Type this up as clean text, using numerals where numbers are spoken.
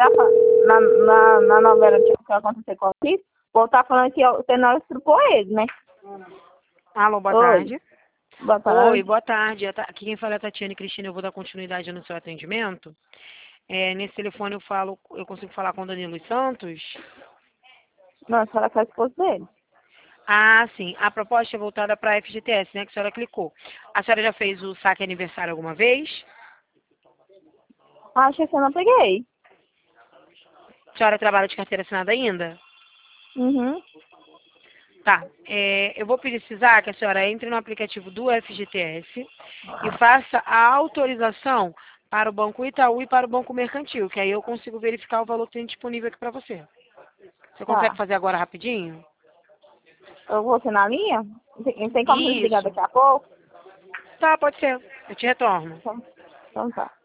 tá na novela que aconteceu com o Cris, o povo tá falando que o Tenório estrupou ele, né? Alô, boa Oi. tarde. Boa tarde. Oi, boa tarde. Aqui quem fala é a Tatiane Cristina, eu vou dar continuidade no seu atendimento. Nesse telefone eu consigo falar com o Danilo Santos? Não, a senhora faz esposa dele. Ah, sim. A proposta é voltada para a FGTS, né, que a senhora clicou. A senhora já fez o saque aniversário alguma vez? Acho que eu não peguei. A senhora trabalha de carteira assinada ainda? Uhum. Tá. Eu vou precisar que a senhora entre no aplicativo do FGTS e faça a autorização para o Banco Itaú e para o Banco Mercantil, que aí eu consigo verificar o valor que tem disponível aqui para você. Você consegue Tá. fazer agora rapidinho? Eu vou ser na linha? Tem como desligar Isso. daqui a pouco? Tá, pode ser. Eu te retorno. Então tá.